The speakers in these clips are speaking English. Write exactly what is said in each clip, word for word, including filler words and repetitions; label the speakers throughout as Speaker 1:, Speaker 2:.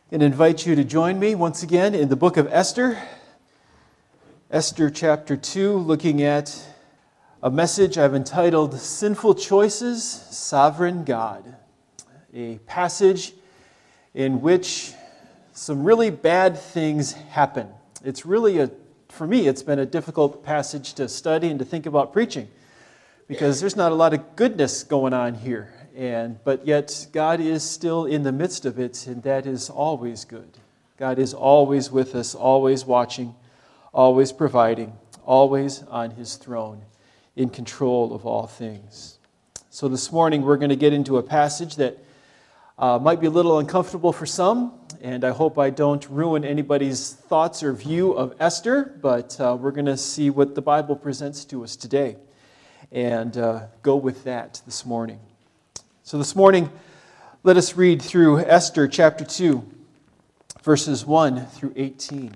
Speaker 1: And invite you to join me once again in the book of Esther. Esther chapter two, looking at a message I've entitled Sinful Choices, Sovereign God. A passage in which some really bad things happen. It's really, a, for me, it's been a difficult passage to study and to think about preaching because there's not a lot of goodness going on here. And, but yet, God is still in the midst of it, and that is always good. God is always with us, always watching, always providing, always on His throne, in control of all things. So this morning, we're going to get into a passage that uh, might be a little uncomfortable for some, and I hope I don't ruin anybody's thoughts or view of Esther, but uh, we're going to see what the Bible presents to us today, and uh, go with that this morning. So this morning, let us read through Esther chapter two, verses one through eighteen.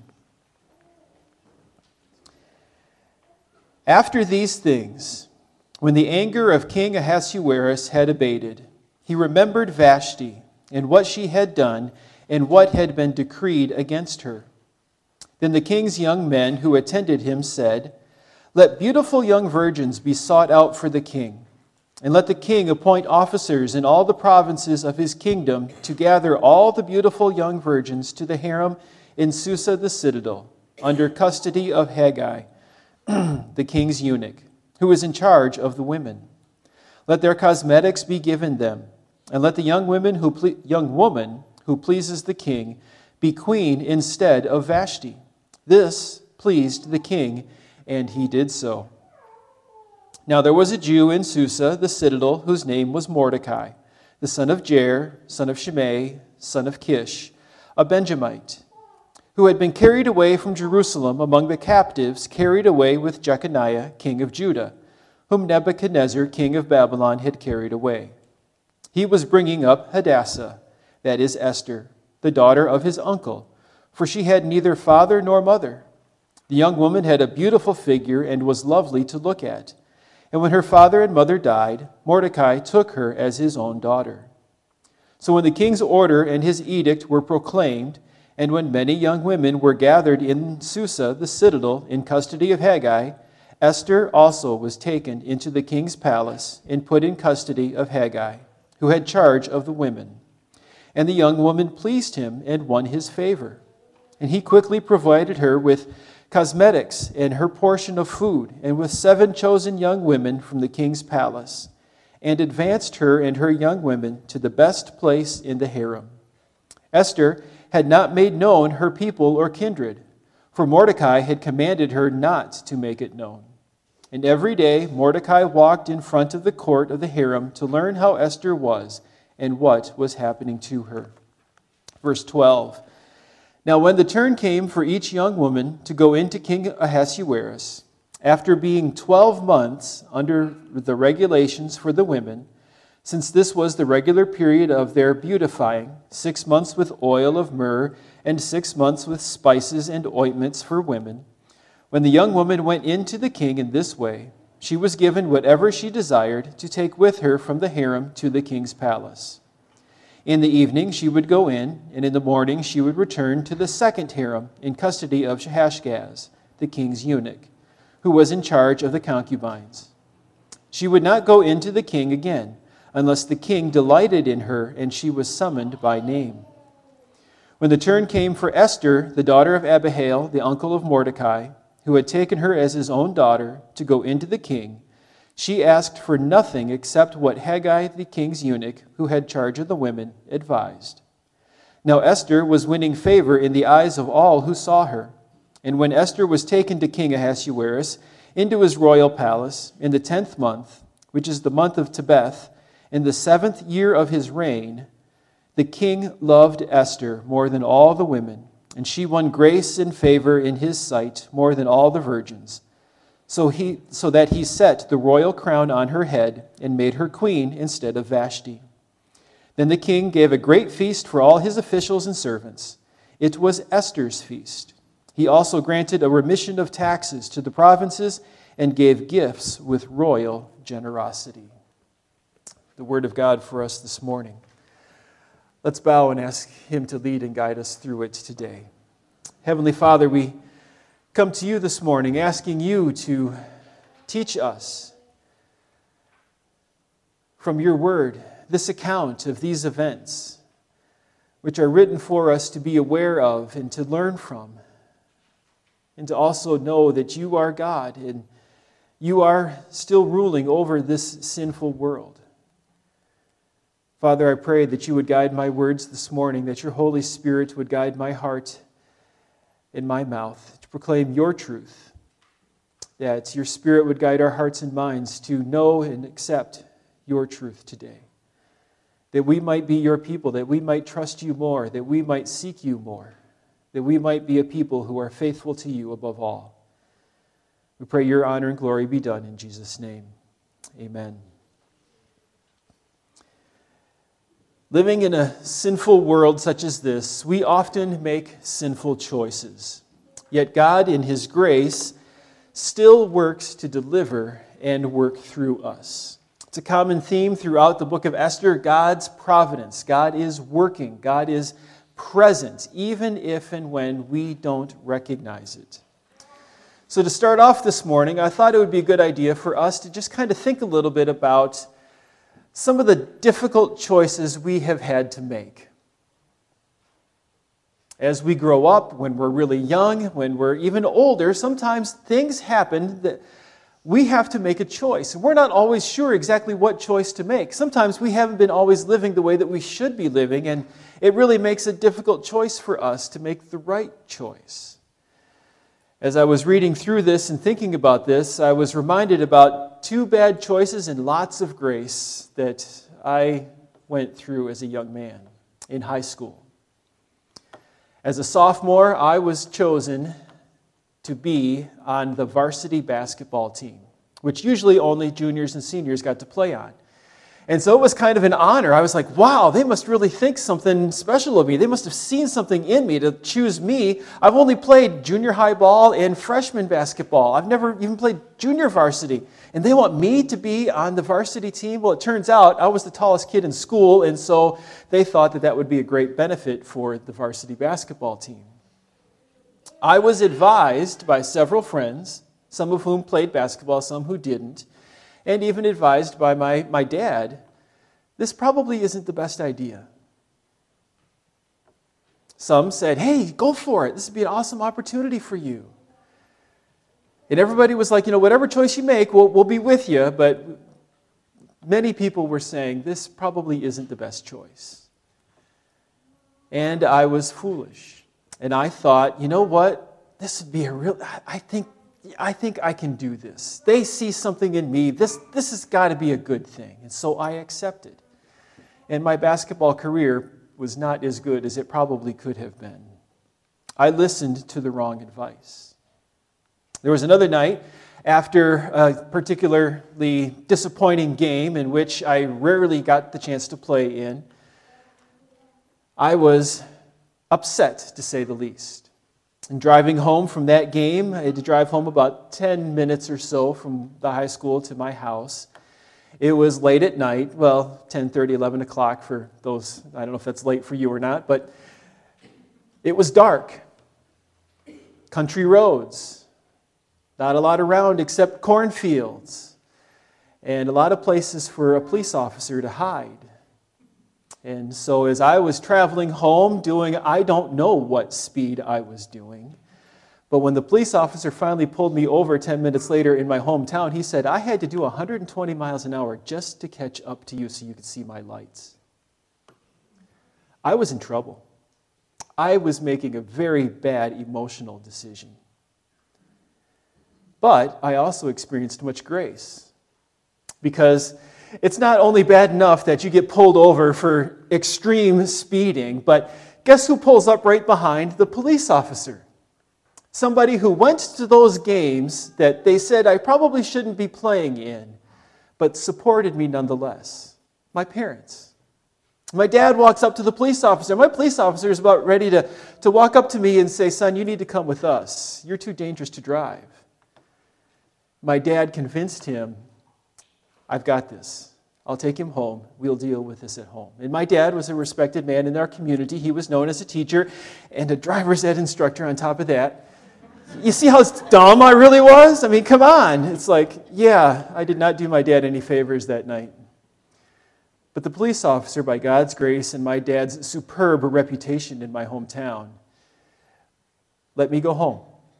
Speaker 1: After these things, when the anger of King Ahasuerus had abated, he remembered Vashti and what she had done and what had been decreed against her. Then the king's young men who attended him said, "Let beautiful young virgins be sought out for the king. And let the king appoint officers in all the provinces of his kingdom to gather all the beautiful young virgins to the harem in Susa the citadel, under custody of Haggai, the king's eunuch, who is in charge of the women. Let their cosmetics be given them, and let the young women who ple- young woman who pleases the king be queen instead of Vashti." This pleased the king, and he did so. Now there was a Jew in Susa, the citadel, whose name was Mordecai, the son of Jair, son of Shimei, son of Kish, a Benjamite, who had been carried away from Jerusalem among the captives, carried away with Jeconiah, king of Judah, whom Nebuchadnezzar, king of Babylon, had carried away. He was bringing up Hadassah, that is Esther, the daughter of his uncle, for she had neither father nor mother. The young woman had a beautiful figure and was lovely to look at. And when her father and mother died, Mordecai took her as his own daughter. So when the king's order and his edict were proclaimed, and when many young women were gathered in Susa, the citadel, in custody of Haggai, Esther also was taken into the king's palace and put in custody of Haggai, who had charge of the women. And the young woman pleased him and won his favor. And he quickly provided her with cosmetics and her portion of food, and with seven chosen young women from the king's palace, and advanced her and her young women to the best place in the harem. Esther had not made known her people or kindred, for Mordecai had commanded her not to make it known. And every day Mordecai walked in front of the court of the harem to learn how Esther was and what was happening to her. Verse twelve. Now when the turn came for each young woman to go into King Ahasuerus, after being twelve months under the regulations for the women, since this was the regular period of their beautifying, six months with oil of myrrh and six months with spices and ointments for women, when the young woman went in to the king in this way, she was given whatever she desired to take with her from the harem to the king's palace. In the evening she would go in, and in the morning she would return to the second harem in custody of Shashgaz, the king's eunuch, who was in charge of the concubines. She would not go in to the king again, unless the king delighted in her and she was summoned by name. When the turn came for Esther, the daughter of Abihail, the uncle of Mordecai, who had taken her as his own daughter, to go into the king, she asked for nothing except what Haggai, the king's eunuch, who had charge of the women, advised. Now Esther was winning favor in the eyes of all who saw her. And when Esther was taken to King Ahasuerus into his royal palace in the tenth month, which is the month of Tebeth, in the seventh year of his reign, the king loved Esther more than all the women, and she won grace and favor in his sight more than all the virgins. So he, so that he set the royal crown on her head and made her queen instead of Vashti. Then the king gave a great feast for all his officials and servants. It was Esther's feast. He also granted a remission of taxes to the provinces and gave gifts with royal generosity. The word of God for us this morning. Let's bow and ask Him to lead and guide us through it today. Heavenly Father, we come to you this morning asking you to teach us from your word this account of these events, which are written for us to be aware of and to learn from, and to also know that you are God and you are still ruling over this sinful world. Father, I pray that you would guide my words this morning, that your Holy Spirit would guide my heart and my mouth to proclaim your truth, that your Spirit would guide our hearts and minds to know and accept your truth today, that we might be your people, that we might trust you more, that we might seek you more, that we might be a people who are faithful to you above all. We pray your honor and glory be done in Jesus' name. Amen. Living in a sinful world such as this, we often make sinful choices. Yet God, in His grace, still works to deliver and work through us. It's a common theme throughout the book of Esther, God's providence. God is working. God is present, even if and when we don't recognize it. So to start off this morning, I thought it would be a good idea for us to just kind of think a little bit about some of the difficult choices we have had to make. As we grow up, when we're really young, when we're even older, sometimes things happen that we have to make a choice. And we're not always sure exactly what choice to make. Sometimes we haven't been always living the way that we should be living, and it really makes a difficult choice for us to make the right choice. As I was reading through this and thinking about this, I was reminded about two bad choices and lots of grace that I went through as a young man in high school. As a sophomore, I was chosen to be on the varsity basketball team, which usually only juniors and seniors got to play on. And so it was kind of an honor. I was like, wow, they must really think something special of me. They must have seen something in me to choose me. I've only played junior high ball and freshman basketball. I've never even played junior varsity. And they want me to be on the varsity team? Well, it turns out I was the tallest kid in school, and so they thought that that would be a great benefit for the varsity basketball team. I was advised by several friends, some of whom played basketball, some who didn't, and even advised by my, my dad, this probably isn't the best idea. Some said, hey, go for it. This would be an awesome opportunity for you. And everybody was like, you know, whatever choice you make, we'll, we'll be with you. But many people were saying, this probably isn't the best choice. And I was foolish. And I thought, you know what? This would be a real, I think, I think I can do this. They see something in me. This, this has got to be a good thing. And so I accepted. And my basketball career was not as good as it probably could have been. I listened to the wrong advice. There was another night after a particularly disappointing game in which I rarely got the chance to play in. I was upset, to say the least. And driving home from that game, I had to drive home about ten minutes or so from the high school to my house. It was late at night, well, ten thirty, eleven o'clock for those, I don't know if that's late for you or not, but it was dark. Country roads, not a lot around except cornfields, and a lot of places for a police officer to hide. And so as I was traveling home doing, I don't know what speed I was doing, but when the police officer finally pulled me over ten minutes later in my hometown, he said, I had to do one hundred twenty miles an hour just to catch up to you so you could see my lights. I was in trouble. I was making a very bad emotional decision. But I also experienced much grace, because it's not only bad enough that you get pulled over for extreme speeding, but guess who pulls up right behind the police officer? Somebody who went to those games that they said I probably shouldn't be playing in, but supported me nonetheless. My parents. My dad walks up to the police officer. My police officer is about ready to, to walk up to me and say, son, you need to come with us. You're too dangerous to drive. My dad convinced him, I've got this. I'll take him home. We'll deal with this at home. And my dad was a respected man in our community. He was known as a teacher and a driver's ed instructor on top of that. You see how dumb I really was? I mean, come on. It's like, yeah, I did not do my dad any favors that night. But the police officer, by God's grace and my dad's superb reputation in my hometown, let me go home.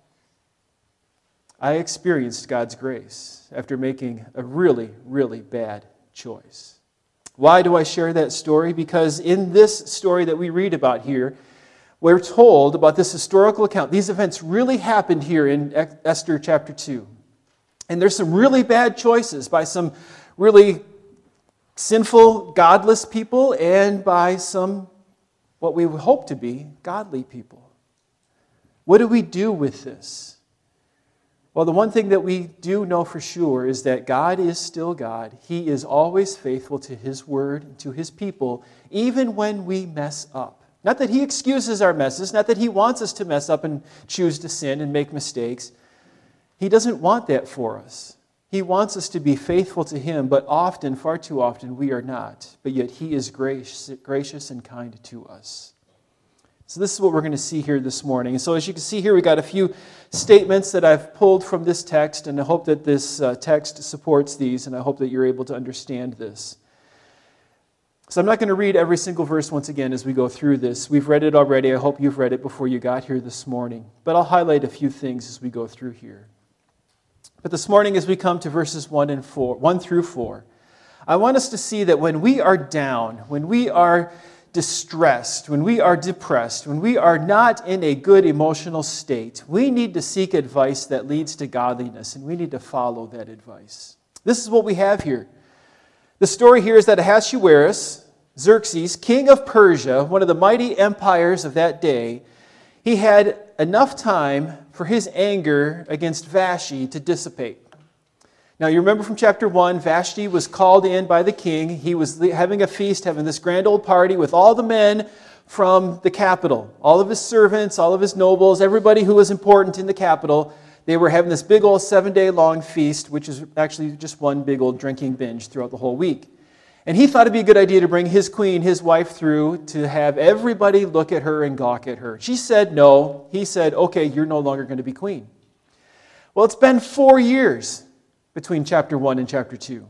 Speaker 1: I experienced God's grace after making a really, really bad choice. Why do I share that story? Because in this story that we read about here, we're told about this historical account. These events really happened here in Esther chapter two. And there's some really bad choices by some really sinful, godless people and by some, what we would hope to be, godly people. What do we do with this? Well, the one thing that we do know for sure is that God is still God. He is always faithful to His word and to His people, even when we mess up. Not that He excuses our messes, not that He wants us to mess up and choose to sin and make mistakes. He doesn't want that for us. He wants us to be faithful to Him, but often, far too often, we are not. But yet He is gracious and kind to us. So this is what we're going to see here this morning. And so as you can see here, we got a few statements that I've pulled from this text, and I hope that this uh, text supports these, and I hope that you're able to understand this. So I'm not going to read every single verse once again as we go through this. We've read it already. I hope you've read it before you got here this morning. But I'll highlight a few things as we go through here. But this morning as we come to verses one and four, one through four, I want us to see that when we are down, when we are distressed, when we are depressed, when we are not in a good emotional state, we need to seek advice that leads to godliness, and we need to follow that advice. This is what we have here. The story here is that Ahasuerus, Xerxes, king of Persia, one of the mighty empires of that day, he had enough time for his anger against Vashti to dissipate. Now, you remember from chapter one, Vashti was called in by the king. He was having a feast, having this grand old party with all the men from the capital, all of his servants, all of his nobles, everybody who was important in the capital. They were having this big old seven-day long feast, which is actually just one big old drinking binge throughout the whole week. And he thought it'd be a good idea to bring his queen, his wife, through to have everybody look at her and gawk at her. She said no. He said, okay, you're no longer going to be queen. Well, it's been four years between chapter one and chapter two.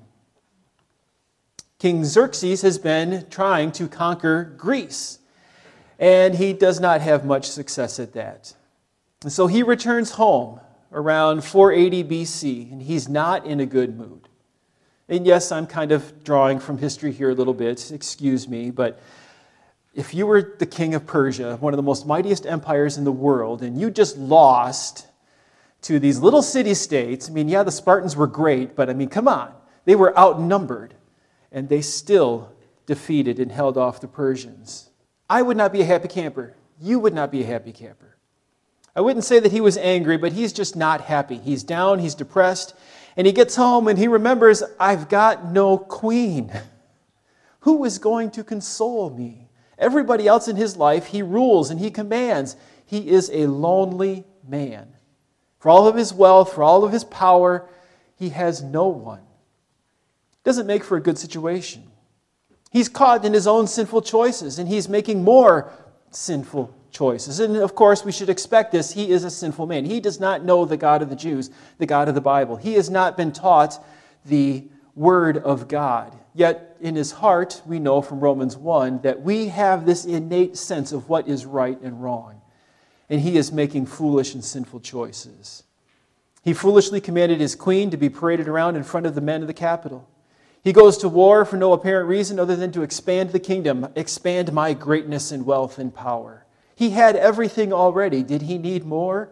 Speaker 1: King Xerxes has been trying to conquer Greece, and he does not have much success at that. And so he returns home around four eighty B C, and he's not in a good mood. And yes, I'm kind of drawing from history here a little bit, excuse me, but if you were the king of Persia, one of the most mightiest empires in the world, and you just lost to these little city-states. I mean, yeah, the Spartans were great, but I mean, come on. They were outnumbered, and they still defeated and held off the Persians. I would not be a happy camper. You would not be a happy camper. I wouldn't say that he was angry, but he's just not happy. He's down, he's depressed, and he gets home and he remembers, I've got no queen. Who is going to console me? Everybody else in his life, he rules and he commands. He is a lonely man. For all of his wealth, for all of his power, he has no one. Doesn't make for a good situation. He's caught in his own sinful choices, and he's making more sinful choices. And of course, we should expect this. He is a sinful man. He does not know the God of the Jews, the God of the Bible. He has not been taught the Word of God. Yet in his heart, we know from Romans one that we have this innate sense of what is right and wrong. And he is making foolish and sinful choices. He foolishly commanded his queen to be paraded around in front of the men of the capital. He goes to war for no apparent reason other than to expand the kingdom, expand my greatness and wealth and power. He had everything already. Did he need more?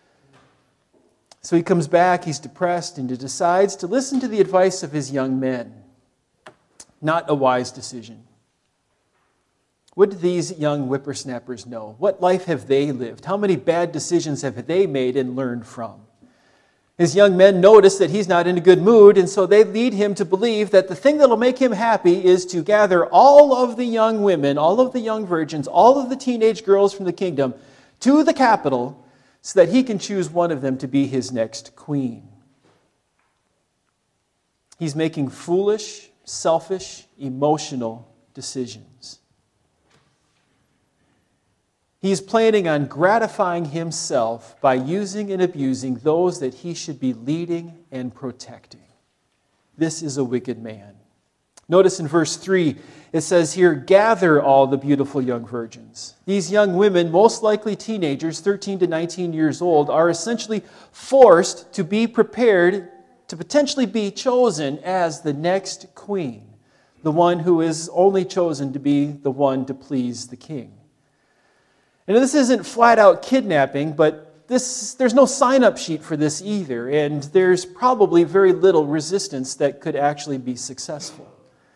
Speaker 1: So he comes back, he's depressed, and he decides to listen to the advice of his young men. Not a wise decision. What do these young whippersnappers know? What life have they lived? How many bad decisions have they made and learned from? His young men notice that he's not in a good mood, and so they lead him to believe that the thing that will make him happy is to gather all of the young women, all of the young virgins, all of the teenage girls from the kingdom to the capital so that he can choose one of them to be his next queen. He's making foolish selfish, emotional decisions. He's planning on gratifying himself by using and abusing those that he should be leading and protecting. This is a wicked man. Notice in verse three, it says here, gather all the beautiful young virgins. These young women, most likely teenagers, thirteen to nineteen years old, are essentially forced to be prepared to potentially be chosen as the next queen, the one who is only chosen to be the one to please the king. And this isn't flat out kidnapping, but this, there's no sign-up sheet for this either, and there's probably very little resistance that could actually be successful.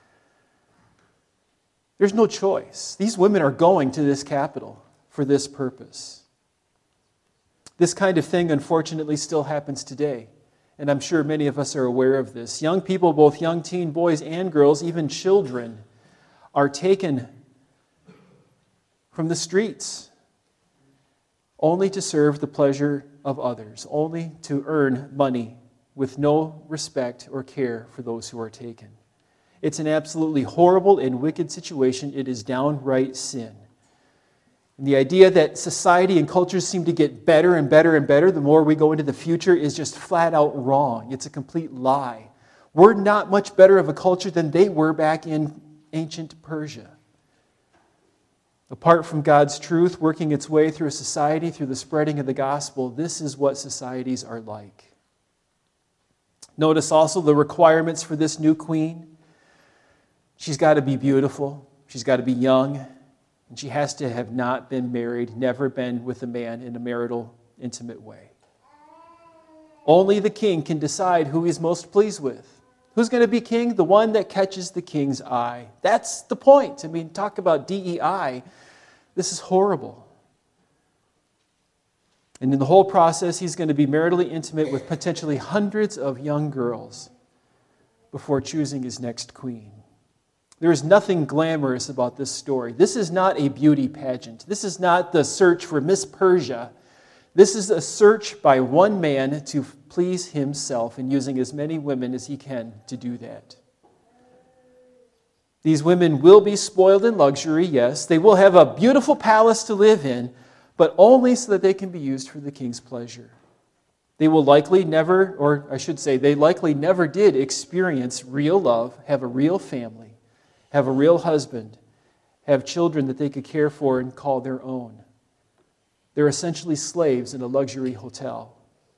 Speaker 1: There's no choice. These women are going to this capital for this purpose. This kind of thing, unfortunately, still happens today, and I'm sure many of us are aware of this. Young people, both young teen boys and girls, even children, are taken from the streets only to serve the pleasure of others, only to earn money with no respect or care for those who are taken. It's an absolutely horrible and wicked situation. It is downright sin. And the idea that society and cultures seem to get better and better and better the more we go into the future is just flat out wrong. It's a complete lie. We're not much better of a culture than they were back in ancient Persia. Apart from God's truth working its way through a society, through the spreading of the gospel, this is what societies are like. Notice also the requirements for this new queen. She's got to be beautiful. She's got to be young. And she has to have not been married, never been with a man in a marital, intimate way. Only the king can decide who he's most pleased with. Who's going to be king? The one that catches the king's eye. That's the point. I mean, talk about D E I. This is horrible. And in the whole process, he's going to be maritally intimate with potentially hundreds of young girls before choosing his next queen. There is nothing glamorous about this story. This is not a beauty pageant. This is not the search for Miss Persia. This is a search by one man to please himself and using as many women as he can to do that. These women will be spoiled in luxury, yes. They will have a beautiful palace to live in, but only so that they can be used for the king's pleasure. They will likely never, or I should say, they likely never did experience real love, have a real family, have a real husband, have children that they could care for and call their own. They're essentially slaves in a luxury hotel.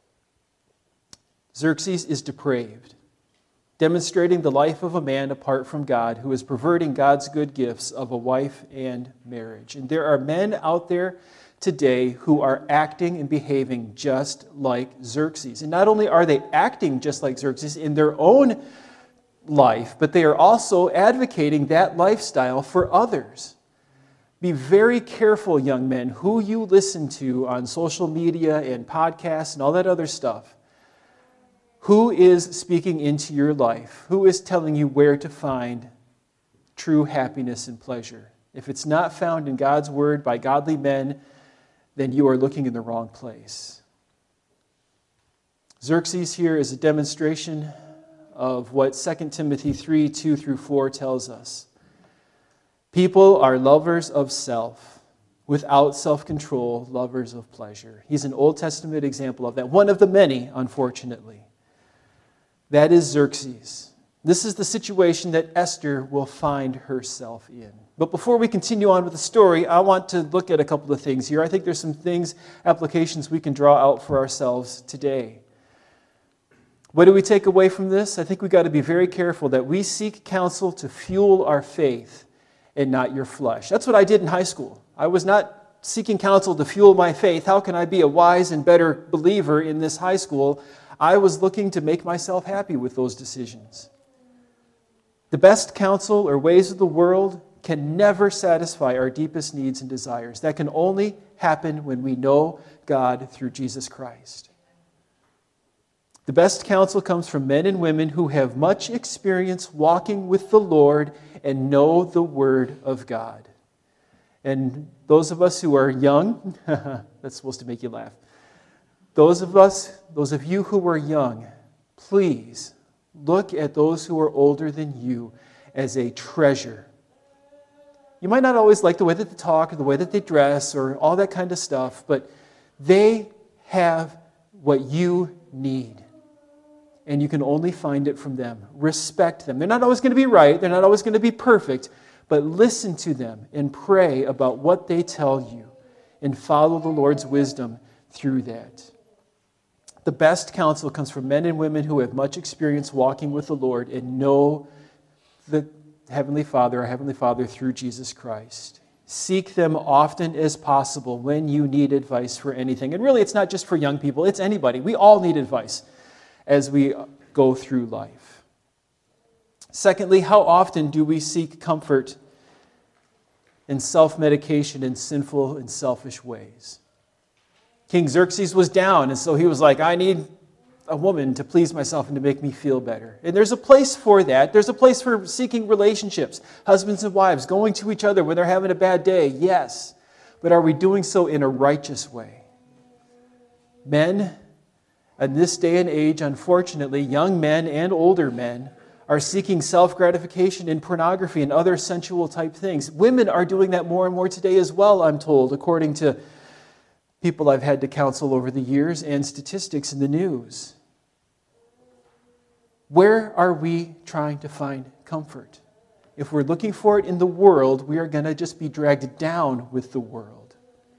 Speaker 1: Xerxes is depraved, demonstrating the life of a man apart from God who is perverting God's good gifts of a wife and marriage. And there are men out there today who are acting and behaving just like Xerxes. And not only are they acting just like Xerxes in their own life, but they are also advocating that lifestyle for others. Be very careful, young men, who you listen to on social media and podcasts and all that other stuff. Who is speaking into your life? Who is telling you where to find true happiness and pleasure? If it's not found in God's word by godly men, then you are looking in the wrong place. Xerxes here is a demonstration of what Second Timothy three, two through four tells us. People are lovers of self, without self-control, lovers of pleasure. He's an Old Testament example of that, one of the many, unfortunately. That is Xerxes. This is the situation that Esther will find herself in. But before we continue on with the story, I want to look at a couple of things here. I think there's some things, applications we can draw out for ourselves today. What do we take away from this? I think we've got to be very careful that we seek counsel to fuel our faith and not your flesh. That's what I did in high school. I was not seeking counsel to fuel my faith. How can I be a wise and better believer in this high school? I was looking to make myself happy with those decisions. The best counsel or ways of the world can never satisfy our deepest needs and desires. That can only happen when we know God through Jesus Christ. The best counsel comes from men and women who have much experience walking with the Lord and know the Word of God. And those of us who are young, that's supposed to make you laugh. Those of us, those of you who are young, please Look at those who are older than you as a treasure. You might not always like the way that they talk or the way that they dress or all that kind of stuff, but they have what you need. And you can only find it from them. Respect them. They're not always going to be right. They're not always going to be perfect. But listen to them and pray about what they tell you and follow the Lord's wisdom through that. The best counsel comes from men and women who have much experience walking with the Lord and know the Heavenly Father, our Heavenly Father, through Jesus Christ. Seek them often as possible when you need advice for anything. And really, it's not just for young people. It's anybody. We all need advice as we go through life. Secondly, how often do we seek comfort in self-medication in sinful and selfish ways? King Xerxes was down, and so he was like, I need a woman to please myself and to make me feel better. And there's a place for that. There's a place for seeking relationships, husbands and wives, going to each other when they're having a bad day, yes. But are we doing so in a righteous way? Men, in this day and age, unfortunately, young men and older men are seeking self-gratification in pornography and other sensual type things. Women are doing that more and more today as well, I'm told, according to people I've had to counsel over the years and statistics in the news. Where are we trying to find comfort? If we're looking for it in the world, we are going to just be dragged down with the world.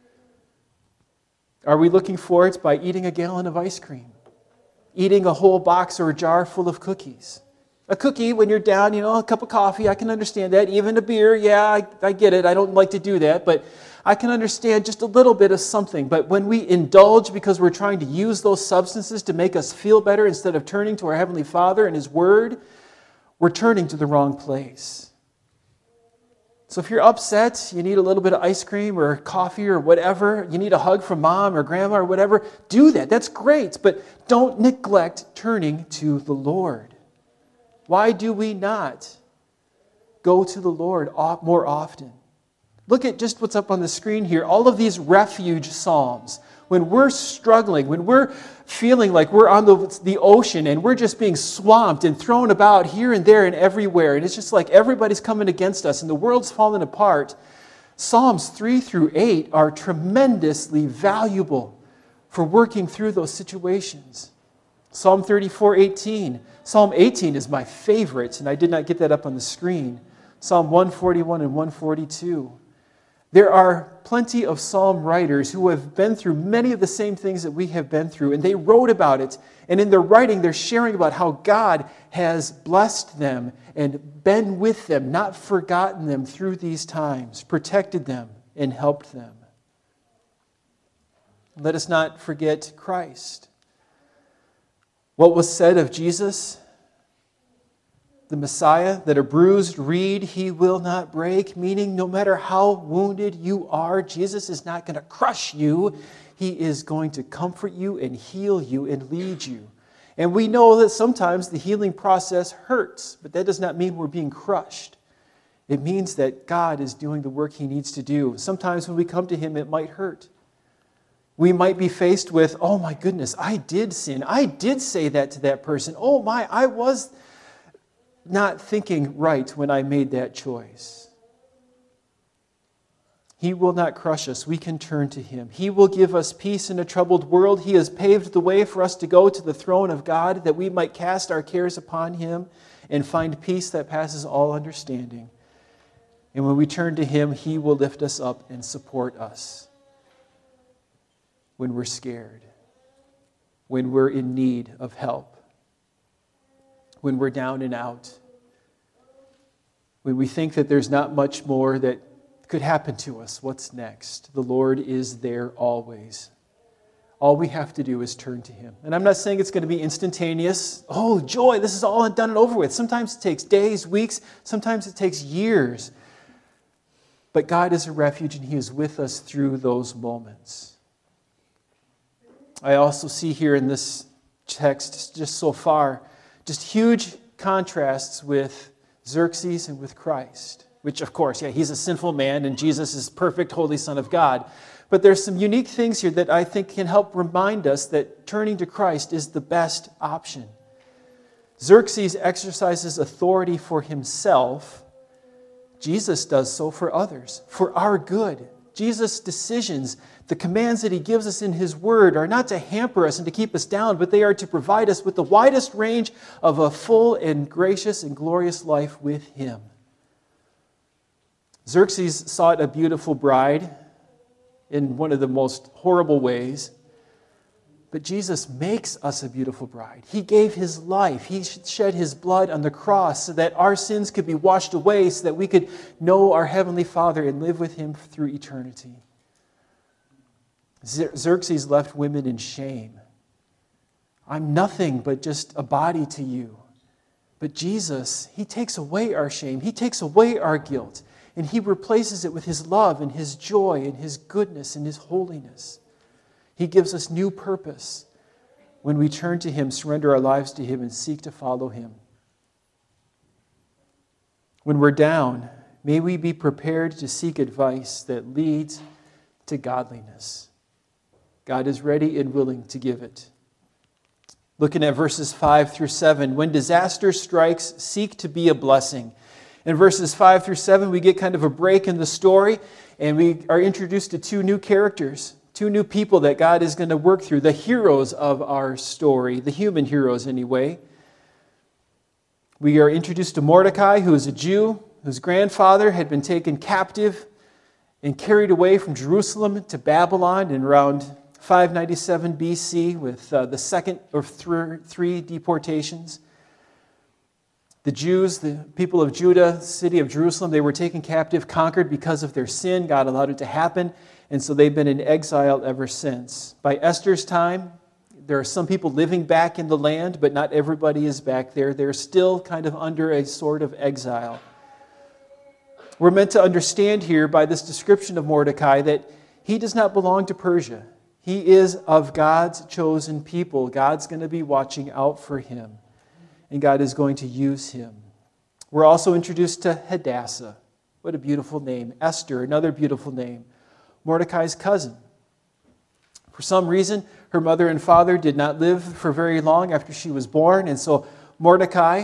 Speaker 1: Are we looking for it by eating a gallon of ice cream? Eating a whole box or a jar full of cookies? A cookie, when you're down, you know, a cup of coffee, I can understand that. Even a beer, yeah, I, I get it. I don't like to do that, but I can understand just a little bit of something. But when we indulge because we're trying to use those substances to make us feel better instead of turning to our Heavenly Father and His Word, we're turning to the wrong place. So if you're upset, you need a little bit of ice cream or coffee or whatever, you need a hug from mom or grandma or whatever, do that. That's great. But don't neglect turning to the Lord. Why do we not go to the Lord more often? Look at just what's up on the screen here. All of these refuge psalms. When we're struggling, when we're feeling like we're on the, the ocean and we're just being swamped and thrown about here and there and everywhere, and it's just like everybody's coming against us and the world's falling apart, Psalms three through eight are tremendously valuable for working through those situations. Psalm thirty-four eighteen. Psalm eighteen is my favorite, and I did not get that up on the screen. Psalm one forty-one and one forty-two. There are plenty of psalm writers who have been through many of the same things that we have been through, and they wrote about it. And in their writing, they're sharing about how God has blessed them and been with them, not forgotten them through these times, protected them, and helped them. Let us not forget Christ. What was said of Jesus, the Messiah, that a bruised reed He will not break, meaning no matter how wounded you are, Jesus is not going to crush you. He is going to comfort you and heal you and lead you. And we know that sometimes the healing process hurts, but that does not mean we're being crushed. It means that God is doing the work He needs to do. Sometimes when we come to Him, it might hurt. We might be faced with, oh my goodness, I did sin. I did say that to that person. Oh my, I was not thinking right when I made that choice. He will not crush us. We can turn to Him. He will give us peace in a troubled world. He has paved the way for us to go to the throne of God that we might cast our cares upon Him and find peace that passes all understanding. And when we turn to Him, He will lift us up and support us when we're scared, when we're in need of help, when we're down and out, when we think that there's not much more that could happen to us. What's next? The Lord is there always. All we have to do is turn to Him. And I'm not saying it's going to be instantaneous. Oh, joy, this is all done and over with. Sometimes it takes days, weeks. Sometimes it takes years. But God is a refuge, and He is with us through those moments. I also see here in this text, just so far, just huge contrasts with Xerxes and with Christ, which, of course, yeah, he's a sinful man, and Jesus is perfect, holy Son of God. But there's some unique things here that I think can help remind us that turning to Christ is the best option. Xerxes exercises authority for himself. Jesus does so for others, for our good. Jesus' decisions, the commands that he gives us in his word, are not to hamper us and to keep us down, but they are to provide us with the widest range of a full and gracious and glorious life with him. Xerxes sought a beautiful bride in one of the most horrible ways. But Jesus makes us a beautiful bride. He gave his life. He shed his blood on the cross so that our sins could be washed away, so that we could know our Heavenly Father and live with him through eternity. Xerxes left women in shame. I'm nothing but just a body to you. But Jesus, he takes away our shame. He takes away our guilt. And he replaces it with his love and his joy and his goodness and his holiness. He gives us new purpose when we turn to him, surrender our lives to him, and seek to follow him. When we're down, may we be prepared to seek advice that leads to godliness. God is ready and willing to give it. Looking at verses five through seven, when disaster strikes, seek to be a blessing. In verses five through seven, we get kind of a break in the story, and we are introduced to two new characters. Two new people that God is going to work through, the heroes of our story, the human heroes anyway. We are introduced to Mordecai, who is a Jew, whose grandfather had been taken captive and carried away from Jerusalem to Babylon in around five ninety-seven B C with uh, the second of th- three deportations. The Jews, the people of Judah, city of Jerusalem, they were taken captive, conquered because of their sin. God allowed it to happen. And so they've been in exile ever since. By Esther's time, there are some people living back in the land, but not everybody is back there. They're still kind of under a sort of exile. We're meant to understand here by this description of Mordecai that he does not belong to Persia. He is of God's chosen people. God's going to be watching out for him, and God is going to use him. We're also introduced to Hadassah. What a beautiful name. Esther, another beautiful name. Mordecai's cousin. For some reason, her mother and father did not live for very long after she was born, and so Mordecai,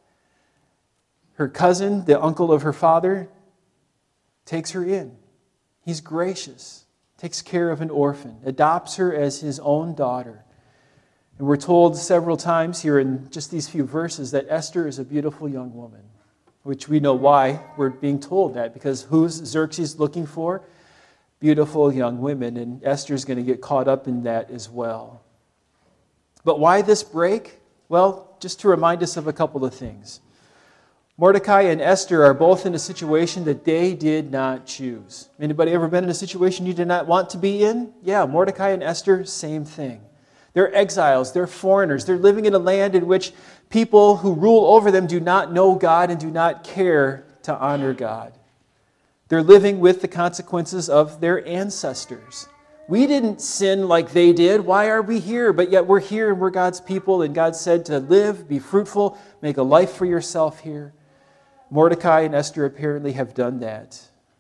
Speaker 1: her cousin, the uncle of her father, takes her in. He's gracious, takes care of an orphan, adopts her as his own daughter. And we're told several times here in just these few verses that Esther is a beautiful young woman, which we know why we're being told that, because who's Xerxes looking for? Beautiful young women, and Esther's going to get caught up in that as well. But why this break? Well, just to remind us of a couple of things. Mordecai and Esther are both in a situation that they did not choose. Anybody ever been in a situation you did not want to be in? Yeah, Mordecai and Esther, same thing. They're exiles, they're foreigners, they're living in a land in which people who rule over them do not know God and do not care to honor God. They're living with the consequences of their ancestors. We didn't sin like they did. Why are we here? But yet we're here and we're God's people, and God said to live, be fruitful, make a life for yourself here. Mordecai and Esther apparently have done that.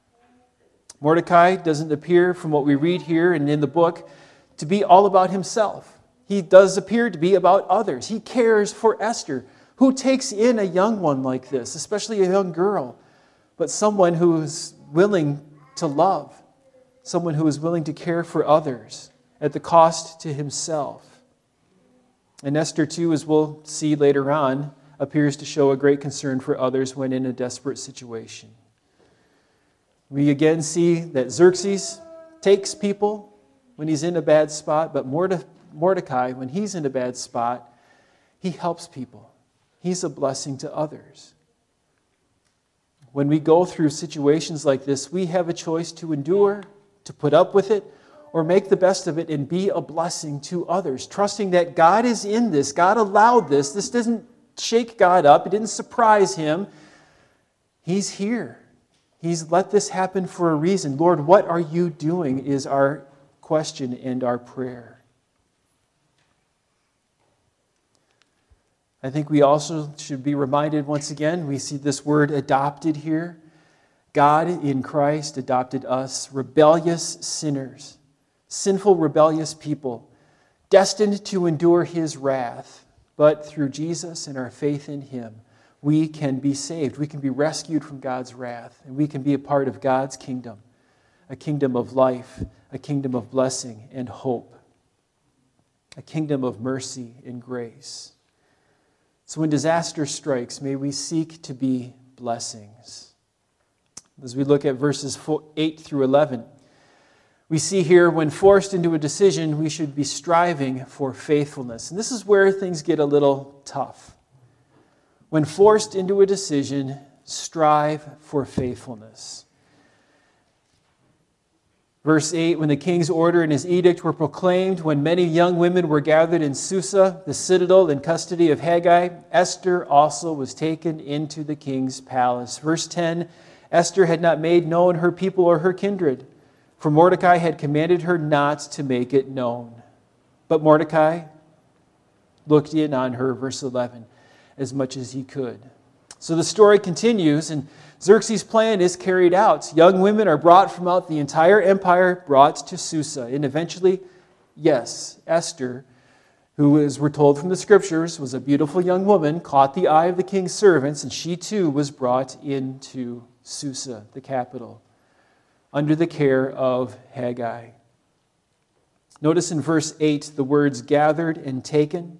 Speaker 1: Mordecai doesn't appear, from what we read here and in the book, to be all about himself. He does appear to be about others. He cares for Esther. Who takes in a young one like this, especially a young girl, but someone who is willing to love, someone who is willing to care for others at the cost to himself. And Esther, too, as we'll see later on, appears to show a great concern for others when in a desperate situation. We again see that Xerxes takes people when he's in a bad spot, but Mordecai, when he's in a bad spot, he helps people. He's a blessing to others. When we go through situations like this, we have a choice to endure, to put up with it, or make the best of it and be a blessing to others, trusting that God is in this. God allowed this. This doesn't shake God up. It didn't surprise him. He's here. He's let this happen for a reason. Lord, what are you doing is our question and our prayer. I think we also should be reminded once again, we see this word adopted here. God in Christ adopted us, rebellious sinners, sinful, rebellious people, destined to endure his wrath. But through Jesus and our faith in him, we can be saved. We can be rescued from God's wrath, and we can be a part of God's kingdom, a kingdom of life, a kingdom of blessing and hope, a kingdom of mercy and grace. So when disaster strikes, may we seek to be blessings. As we look at verses eight through eleven, we see here, when forced into a decision, we should be striving for faithfulness. And this is where things get a little tough. When forced into a decision, strive for faithfulness. Verse eight, when the king's order and his edict were proclaimed, when many young women were gathered in Susa, the citadel, in custody of Haggai, Esther also was taken into the king's palace. Verse ten, Esther had not made known her people or her kindred, for Mordecai had commanded her not to make it known. But Mordecai looked in on her, verse eleven, as much as he could. So the story continues, and Xerxes' plan is carried out. Young women are brought from out the entire empire, brought to Susa. And eventually, yes, Esther, who, as we're told from the scriptures, was a beautiful young woman, caught the eye of the king's servants, and she too was brought into Susa, the capital, under the care of Haggai. Notice in verse eight the words gathered and taken.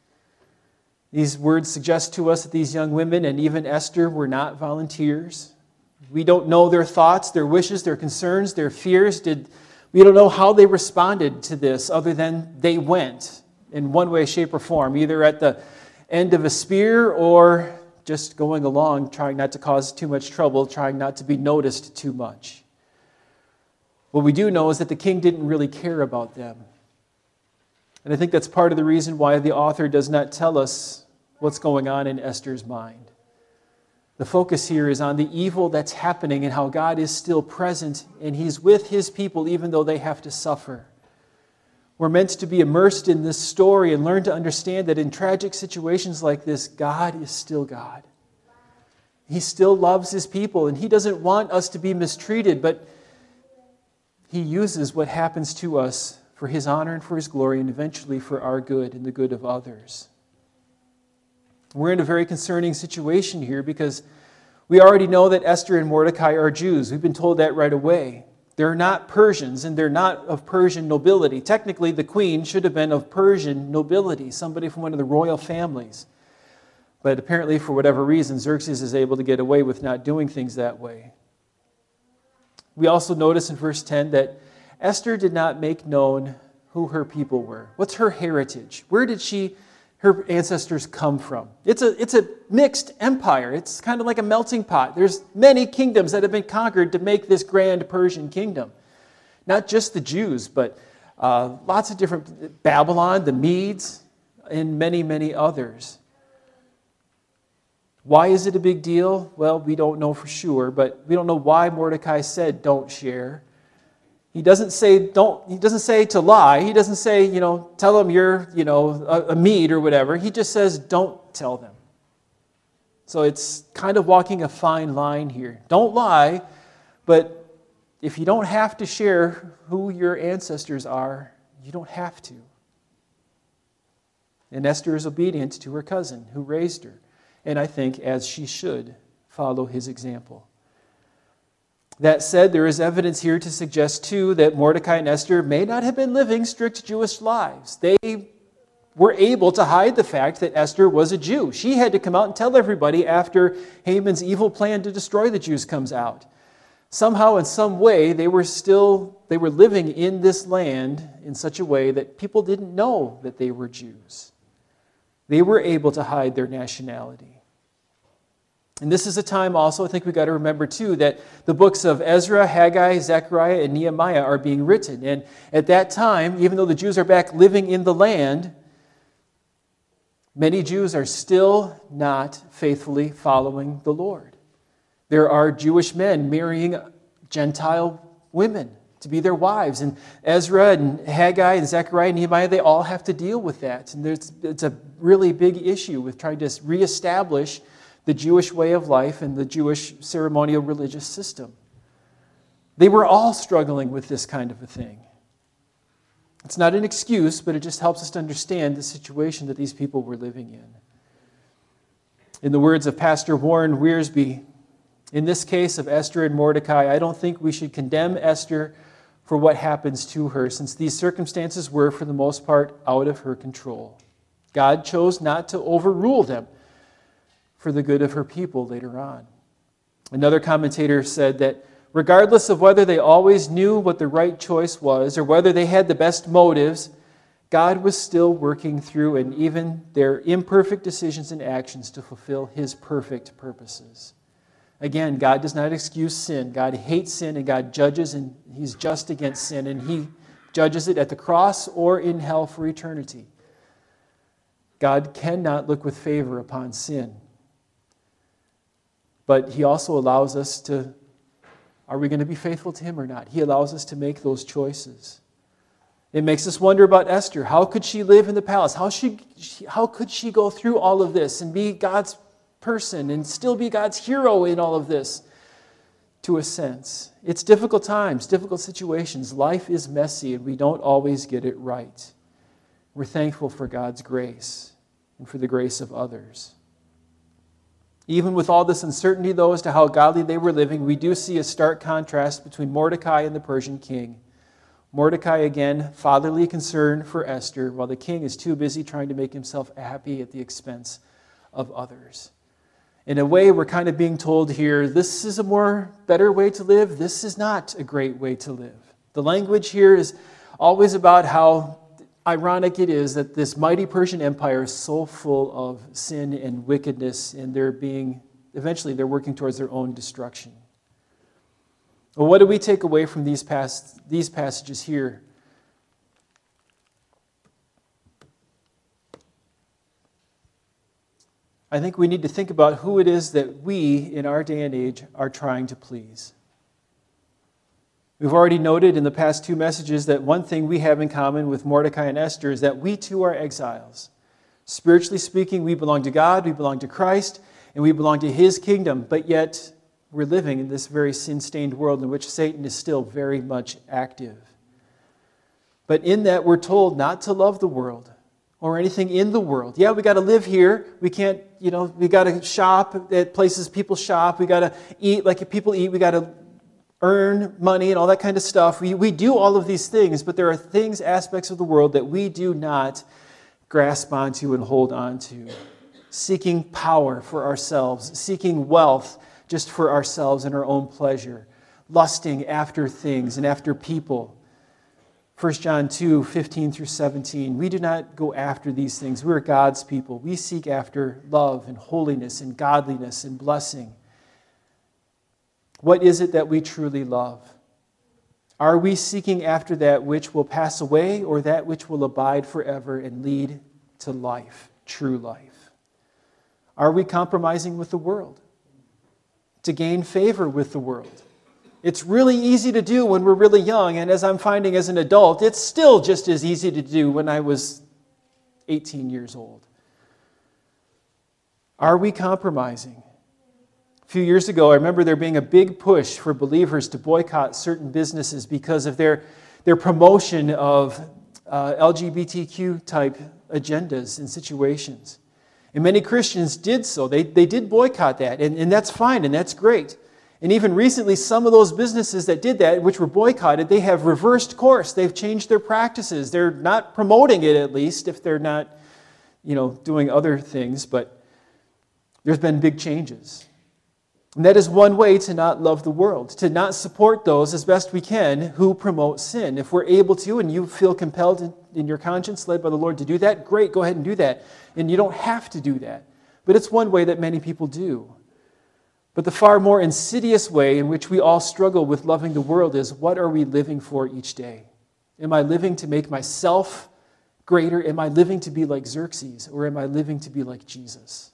Speaker 1: These words suggest to us that these young women and even Esther were not volunteers. We don't know their thoughts, their wishes, their concerns, their fears. Did, we don't know how they responded to this other than they went in one way, shape, or form, either at the end of a spear or just going along, trying not to cause too much trouble, trying not to be noticed too much. What we do know is that the king didn't really care about them. And I think that's part of the reason why the author does not tell us what's going on in Esther's mind. The focus here is on the evil that's happening and how God is still present and he's with his people even though they have to suffer. We're meant to be immersed in this story and learn to understand that in tragic situations like this, God is still God. He still loves his people and he doesn't want us to be mistreated, but he uses what happens to us for his honor and for his glory and eventually for our good and the good of others. We're in a very concerning situation here because we already know that Esther and Mordecai are Jews. We've been told that right away. They're not Persians and they're not of Persian nobility. Technically, the queen should have been of Persian nobility, somebody from one of the royal families. But apparently, for whatever reason, Xerxes is able to get away with not doing things that way. We also notice in verse ten that Esther did not make known who her people were. What's her heritage? Where did she, her ancestors come from? It's a, it's a mixed empire. It's kind of like a melting pot. There's many kingdoms that have been conquered to make this grand Persian kingdom. Not just the Jews, but uh, lots of different, Babylon, the Medes, and many, many others. Why is it a big deal? Well, we don't know for sure, but we don't know why Mordecai said don't share. He doesn't say don't. He doesn't say to lie. He doesn't say, you know, tell them you're, you know, a, a Mede or whatever. He just says don't tell them. So it's kind of walking a fine line here. Don't lie, but if you don't have to share who your ancestors are, you don't have to. And Esther is obedient to her cousin who raised her. And I think, as she should, follow his example. That said, there is evidence here to suggest, too, that Mordecai and Esther may not have been living strict Jewish lives. They were able to hide the fact that Esther was a Jew. She had to come out and tell everybody after Haman's evil plan to destroy the Jews comes out. Somehow, in some way, they were still, they were living in this land in such a way that people didn't know that they were Jews. They were able to hide their nationality. And this is a time also, I think we've got to remember too, that the books of Ezra, Haggai, Zechariah, and Nehemiah are being written. And at that time, even though the Jews are back living in the land, many Jews are still not faithfully following the Lord. There are Jewish men marrying Gentile women to be their wives. And Ezra and Haggai and Zechariah and Nehemiah, they all have to deal with that. And there's, it's a really big issue with trying to reestablish the Jewish way of life and the Jewish ceremonial religious system. They were all struggling with this kind of a thing. It's not an excuse, but it just helps us to understand the situation that these people were living in. In the words of Pastor Warren Wiersbe, in this case of Esther and Mordecai, I don't think we should condemn Esther for what happens to her, since these circumstances were, for the most part, out of her control. God chose not to overrule them for the good of her people later on. Another commentator said that regardless of whether they always knew what the right choice was or whether they had the best motives, God was still working through and even their imperfect decisions and actions to fulfill His perfect purposes. Again, God does not excuse sin. God hates sin and God judges, and He's just against sin, and He judges it at the cross or in hell for eternity. God cannot look with favor upon sin. But He also allows us to, are we going to be faithful to Him or not? He allows us to make those choices. It makes us wonder about Esther. How could she live in the palace? How, she, how could she go through all of this and be God's person and still be God's hero in all of this? To a sense. It's difficult times, difficult situations. Life is messy and we don't always get it right. We're thankful for God's grace and for the grace of others. Even with all this uncertainty, though, as to how godly they were living, we do see a stark contrast between Mordecai and the Persian king. Mordecai, again, fatherly concern for Esther, while the king is too busy trying to make himself happy at the expense of others. In a way, we're kind of being told here, this is a more better way to live. This is not a great way to live. The language here is always about how ironic it is that this mighty Persian Empire is so full of sin and wickedness, and they're being, eventually they're working towards their own destruction. Well, what do we take away from these, pas- these passages here? I think we need to think about who it is that we, in our day and age, are trying to please. We've already noted in the past two messages that one thing we have in common with Mordecai and Esther is that we too are exiles. Spiritually speaking, we belong to God, we belong to Christ, and we belong to His kingdom, but yet we're living in this very sin-stained world in which Satan is still very much active. But in that, we're told not to love the world or anything in the world. Yeah, we got to live here. We can't, you know, we got to shop at places people shop. We got to eat like people eat. We got to earn money and all that kind of stuff. We, we do all of these things, but there are things, aspects of the world that we do not grasp onto and hold on to. Seeking power for ourselves, seeking wealth just for ourselves and our own pleasure, lusting after things and after people. First John two, fifteen through seventeen, we do not go after these things. We're God's people. We seek after love and holiness and godliness and blessing. What is it that we truly love? Are we seeking after that which will pass away or that which will abide forever and lead to life, true life? Are we compromising with the world to gain favor with the world? It's really easy to do when we're really young, and as I'm finding as an adult, it's still just as easy to do when I was eighteen years old. Are we compromising? A few years ago, I remember there being a big push for believers to boycott certain businesses because of their, their promotion of uh, L G B T Q type agendas and situations. And many Christians did so. They, they did boycott that, and, and that's fine, and that's great. And even recently, some of those businesses that did that, which were boycotted, they have reversed course. They've changed their practices. They're not promoting it, at least, if they're not, you know, doing other things. But there's been big changes. And that is one way to not love the world, to not support those as best we can who promote sin. If we're able to, and you feel compelled in, in your conscience, led by the Lord to do that, great, go ahead and do that. And you don't have to do that. But it's one way that many people do. But the far more insidious way in which we all struggle with loving the world is, what are we living for each day? Am I living to make myself greater? Am I living to be like Xerxes? Or am I living to be like Jesus?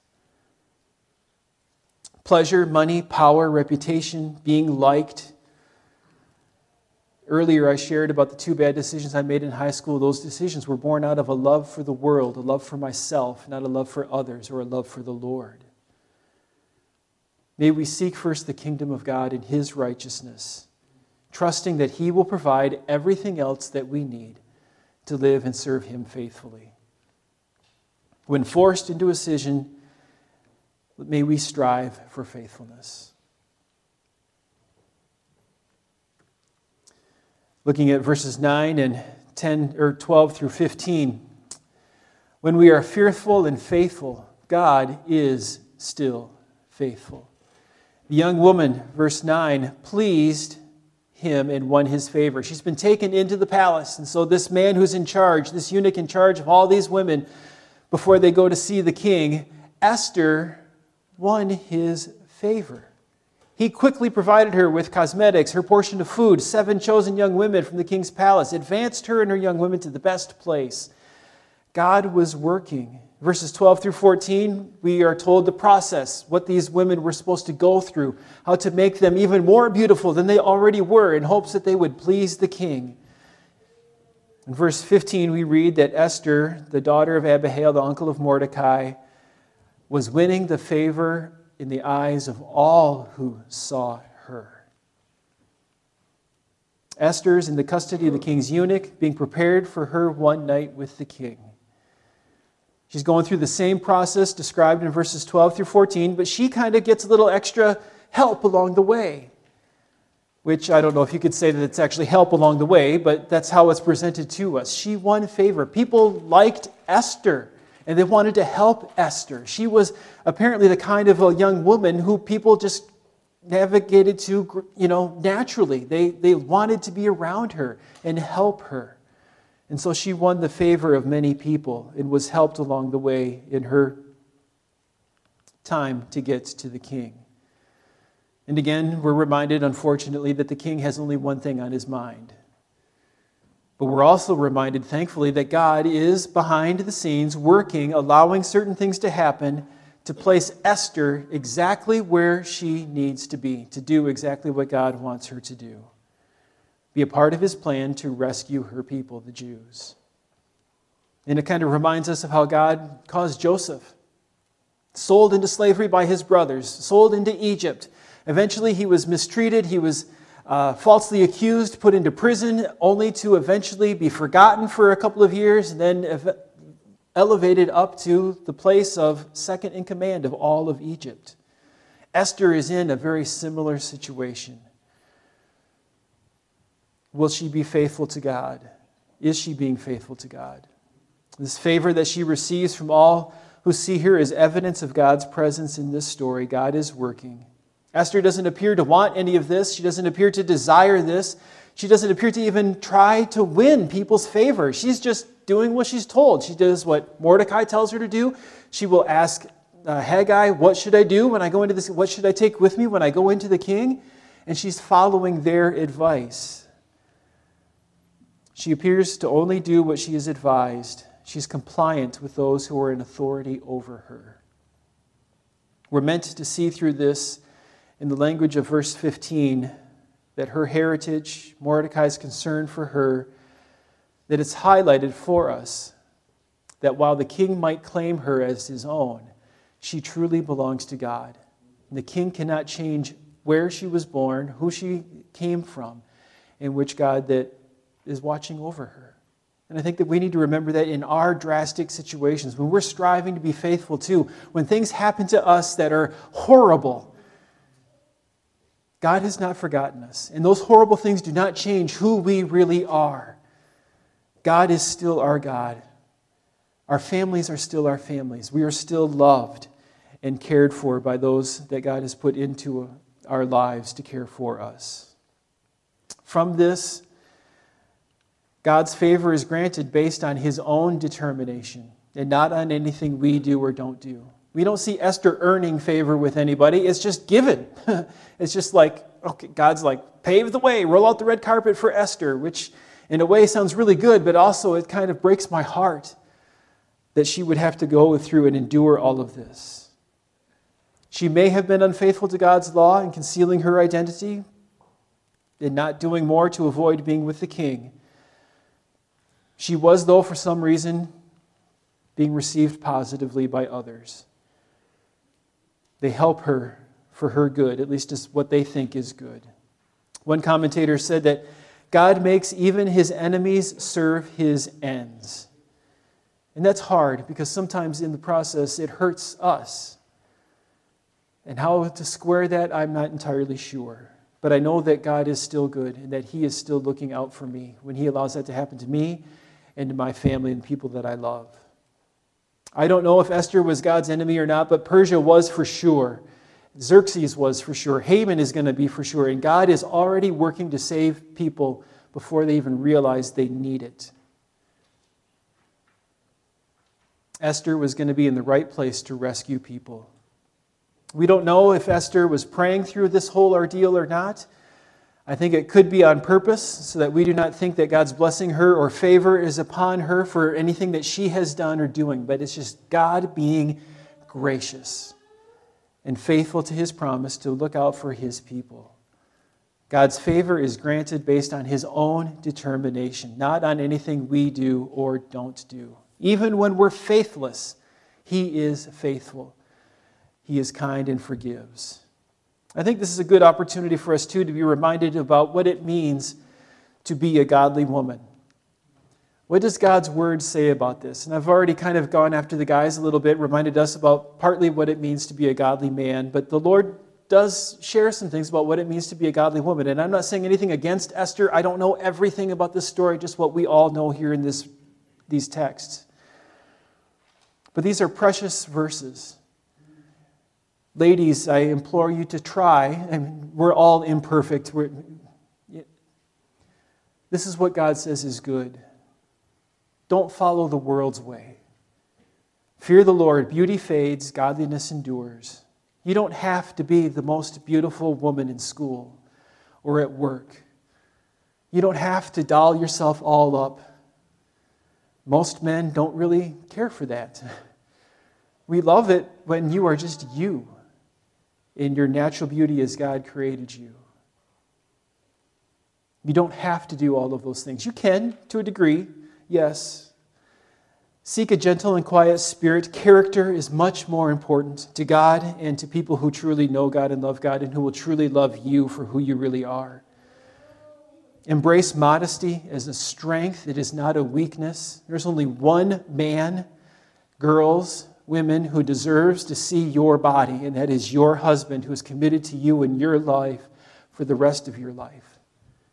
Speaker 1: Pleasure, money, power, reputation, being liked. Earlier I shared about the two bad decisions I made in high school. Those decisions were born out of a love for the world, a love for myself, not a love for others or a love for the Lord. May we seek first the kingdom of God and His righteousness, trusting that He will provide everything else that we need to live and serve him faithfully. When forced into a decision, may we strive for faithfulness. Looking at verses nine and ten or twelve through fifteen. When we are fearful and faithful, God is still faithful. The young woman, verse nine, pleased him and won his favor. She's been taken into the palace, and so this man who's in charge, this eunuch in charge of all these women, before they go to see the king, Esther won his favor. He quickly provided her with cosmetics, her portion of food, seven chosen young women from the king's palace, advanced her and her young women to the best place. God was working. Verses twelve through fourteen, we are told the process, what these women were supposed to go through, how to make them even more beautiful than they already were in hopes that they would please the king. In verse fifteen, we read that Esther, the daughter of Abihail, the uncle of Mordecai, was winning the favor in the eyes of all who saw her. Esther is in the custody of the king's eunuch, being prepared for her one night with the king. She's going through the same process described in verses twelve through fourteen, but she kind of gets a little extra help along the way, which I don't know if you could say that it's actually help along the way, but that's how it's presented to us. She won favor. People liked Esther, and they wanted to help Esther. She was apparently the kind of a young woman who people just navigated to, you know, naturally. They, they wanted to be around her and help her. And so she won the favor of many people and was helped along the way in her time to get to the king. And again, we're reminded, unfortunately, that the king has only one thing on his mind. But we're also reminded, thankfully, that God is behind the scenes working, allowing certain things to happen to place Esther exactly where she needs to be, to do exactly what God wants her to do. Be a part of his plan to rescue her people, the Jews. And it kind of reminds us of how God caused Joseph, sold into slavery by his brothers, sold into Egypt. Eventually he was mistreated, he was uh, falsely accused, put into prison, only to eventually be forgotten for a couple of years, and then ev- elevated up to the place of second in command of all of Egypt. Esther is in a very similar situation. Will she be faithful to God? Is she being faithful to God? This favor that she receives from all who see her is evidence of God's presence in this story. God is working. Esther doesn't appear to want any of this. She doesn't appear to desire this. She doesn't appear to even try to win people's favor. She's just doing what she's told. She does what Mordecai tells her to do. She will ask uh, Haggai, what should I do when I go into this? What should I take with me when I go into the king? And she's following their advice. She appears to only do what she is advised. She's compliant with those who are in authority over her. We're meant to see through this in the language of verse fifteen that her heritage, Mordecai's concern for her, that it's highlighted for us that while the king might claim her as his own, she truly belongs to God. And the king cannot change where she was born, who she came from, in which God that is watching over her. And I think that we need to remember that in our drastic situations, when we're striving to be faithful too, when things happen to us that are horrible, God has not forgotten us. And those horrible things do not change who we really are. God is still our God. Our families are still our families. We are still loved and cared for by those that God has put into our lives to care for us. From this, God's favor is granted based on his own determination and not on anything we do or don't do. We don't see Esther earning favor with anybody. It's just given. It's just like, okay, God's like, pave the way, roll out the red carpet for Esther, which in a way sounds really good, but also it kind of breaks my heart that she would have to go through and endure all of this. She may have been unfaithful to God's law in concealing her identity and not doing more to avoid being with the king. She was, though, for some reason, being received positively by others. They help her for her good, at least as what they think is good. One commentator said that God makes even his enemies serve his ends. And that's hard because sometimes in the process it hurts us. And how to square that, I'm not entirely sure. But I know that God is still good and that he is still looking out for me when he allows that to happen to me and to my family and people that I love. I don't know if Esther was God's enemy or not, but Persia was for sure. Xerxes was for sure. Haman is going to be for sure. And God is already working to save people before they even realize they need it. Esther was going to be in the right place to rescue people. We don't know if Esther was praying through this whole ordeal or not. I think it could be on purpose so that we do not think that God's blessing her or favor is upon her for anything that she has done or doing. But it's just God being gracious and faithful to his promise to look out for his people. God's favor is granted based on his own determination, not on anything we do or don't do. Even when we're faithless, he is faithful. He is kind and forgives. I think this is a good opportunity for us, too, to be reminded about what it means to be a godly woman. What does God's word say about this? And I've already kind of gone after the guys a little bit, reminded us about partly what it means to be a godly man, but the Lord does share some things about what it means to be a godly woman. And I'm not saying anything against Esther. I don't know everything about this story, just what we all know here in this, these texts. But these are precious verses. Ladies, I implore you to try. I mean, we're all imperfect. We're, this is what God says is good. Don't follow the world's way. Fear the Lord. Beauty fades, godliness endures. You don't have to be the most beautiful woman in school or at work. You don't have to doll yourself all up. Most men don't really care for that. We love it when you are just you in your natural beauty as God created you. You don't have to do all of those things. You can, to a degree, yes. Seek a gentle and quiet spirit. Character is much more important to God and to people who truly know God and love God and who will truly love you for who you really are. Embrace modesty as a strength. It is not a weakness. There's only one man, girls, women, who deserves to see your body, and that is your husband who is committed to you in your life for the rest of your life.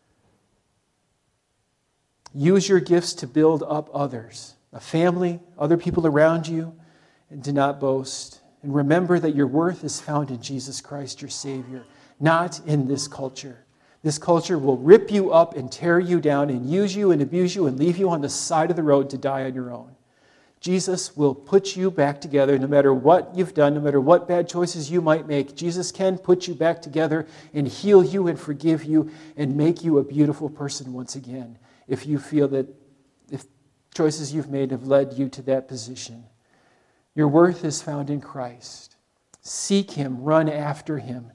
Speaker 1: Use your gifts to build up others, a family, other people around you, and do not boast. And remember that your worth is found in Jesus Christ, your Savior, not in this culture. This culture will rip you up and tear you down and use you and abuse you and leave you on the side of the road to die on your own. Jesus will put you back together no matter what you've done, no matter what bad choices you might make. Jesus can put you back together and heal you and forgive you and make you a beautiful person once again if you feel that if choices you've made have led you to that position. Your worth is found in Christ. Seek him, run after him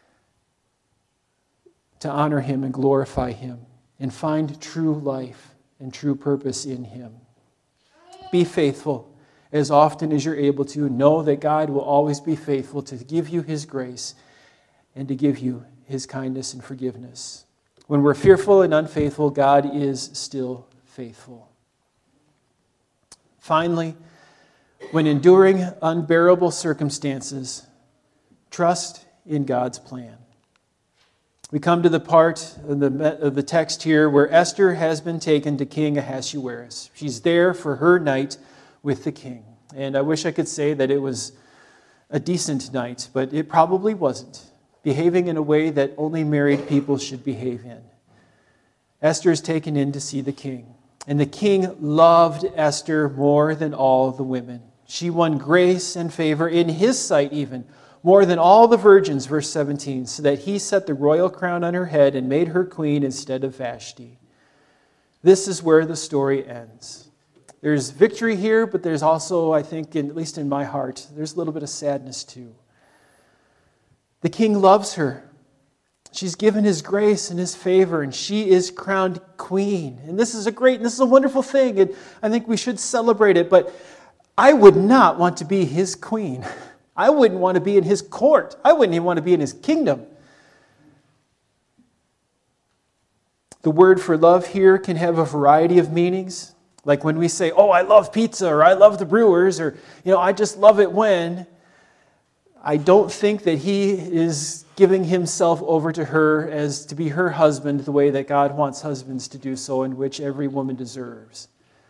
Speaker 1: to honor him and glorify him and find true life and true purpose in him. Be faithful as often as you're able to. Know that God will always be faithful to give you his grace and to give you his kindness and forgiveness. When we're fearful and unfaithful, God is still faithful. Finally, when enduring unbearable circumstances, trust in God's plan. We come to the part of the, of the text here where Esther has been taken to King Ahasuerus. She's there for her night with the king. And I wish I could say that it was a decent night, but it probably wasn't, behaving in a way that only married people should behave in. Esther is taken in to see the king. And the king loved Esther more than all the women. She won grace and favor in his sight even, more than all the virgins, verse seventeen, so that he set the royal crown on her head and made her queen instead of Vashti. This is where the story ends. There's victory here, but there's also, I think, in, at least in my heart, there's a little bit of sadness too. The king loves her. She's given his grace and his favor, and she is crowned queen. And this is a great, and this is a wonderful thing, and I think we should celebrate it, but I would not want to be his queen. I wouldn't want to be in his court. I wouldn't even want to be in his kingdom. The word for love here can have a variety of meanings. Like when we say, oh, I love pizza, or I love the Brewers, or, you know, I just love it when. I don't think that he is giving himself over to her as to be her husband the way that God wants husbands to do so, in which every woman deserves.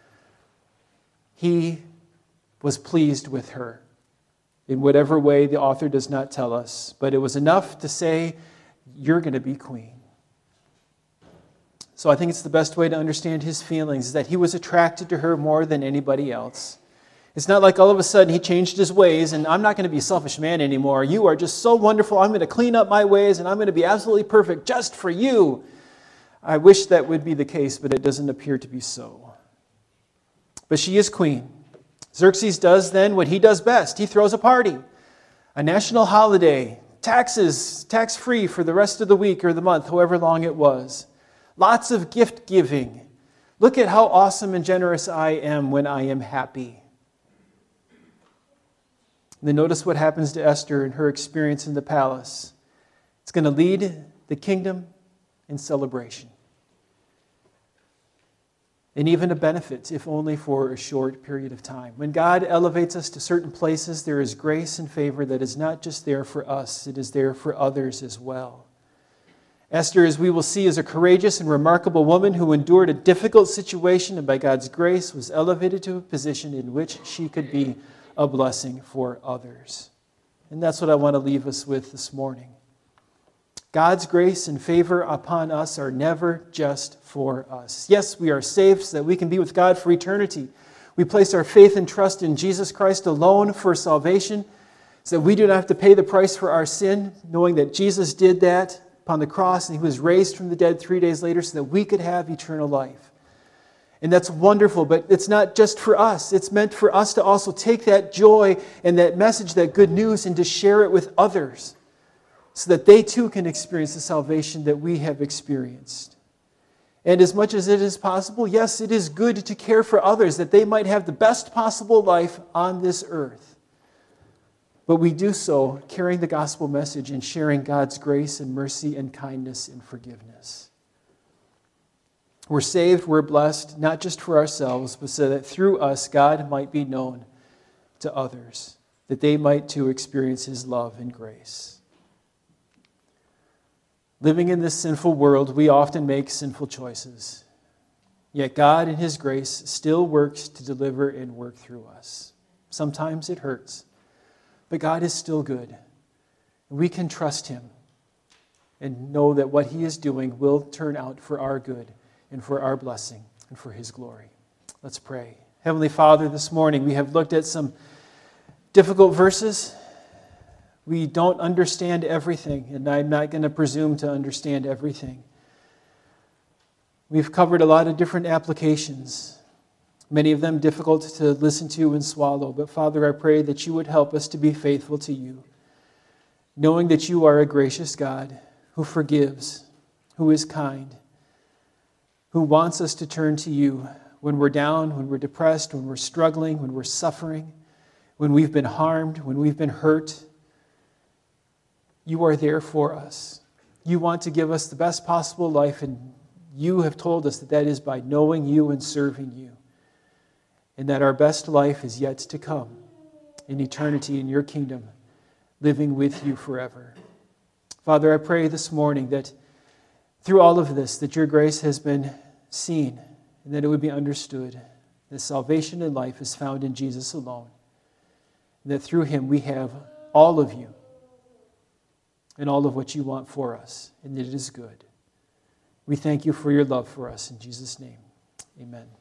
Speaker 1: He was pleased with her in whatever way the author does not tell us, but it was enough to say, you're going to be queen. So I think it's the best way to understand his feelings, is that he was attracted to her more than anybody else. It's not like all of a sudden he changed his ways and I'm not going to be a selfish man anymore. You are just so wonderful. I'm going to clean up my ways and I'm going to be absolutely perfect just for you. I wish that would be the case, but it doesn't appear to be so. But she is queen. Xerxes does then what he does best. He throws a party, a national holiday, taxes, tax-free for the rest of the week or the month, however long it was. Lots of gift giving. Look at how awesome and generous I am when I am happy. Then notice what happens to Esther and her experience in the palace. It's going to lead the kingdom in celebration. And even a benefit, if only for a short period of time. When God elevates us to certain places, there is grace and favor that is not just there for us, it is there for others as well. Esther, as we will see, is a courageous and remarkable woman who endured a difficult situation and by God's grace was elevated to a position in which she could be a blessing for others. And that's what I want to leave us with this morning. God's grace and favor upon us are never just for us. Yes, we are saved so that we can be with God for eternity. We place our faith and trust in Jesus Christ alone for salvation, so that we do not have to pay the price for our sin, knowing that Jesus did that upon the cross and he was raised from the dead three days later so that we could have eternal life. And that's wonderful, but it's not just for us. It's meant for us to also take that joy and that message, that good news, and to share it with others so that they too can experience the salvation that we have experienced. And as much as it is possible, yes, it is good to care for others, that they might have the best possible life on this earth. But we do so carrying the gospel message and sharing God's grace and mercy and kindness and forgiveness. We're saved, we're blessed, not just for ourselves, but so that through us God might be known to others, that they might too experience his love and grace. Living in this sinful world, we often make sinful choices. Yet God in his grace still works to deliver and work through us. Sometimes it hurts, but God is still good. We can trust him and know that what he is doing will turn out for our good and for our blessing and for his glory. Let's pray. Heavenly Father, this morning we have looked at some difficult verses. We don't understand everything, and I'm not going to presume to understand everything. We've covered a lot of different applications, many of them difficult to listen to and swallow. But Father, I pray that you would help us to be faithful to you, knowing that you are a gracious God who forgives, who is kind, who wants us to turn to you when we're down, when we're depressed, when we're struggling, when we're suffering, when we've been harmed, when we've been hurt. You are there for us. You want to give us the best possible life, and you have told us that that is by knowing you and serving you, and that our best life is yet to come in eternity in your kingdom, living with you forever. Father, I pray this morning that through all of this, that your grace has been seen and that it would be understood that salvation and life is found in Jesus alone, and that through him we have all of you and all of what you want for us, and that it is good. We thank you for your love for us. In Jesus' name, amen.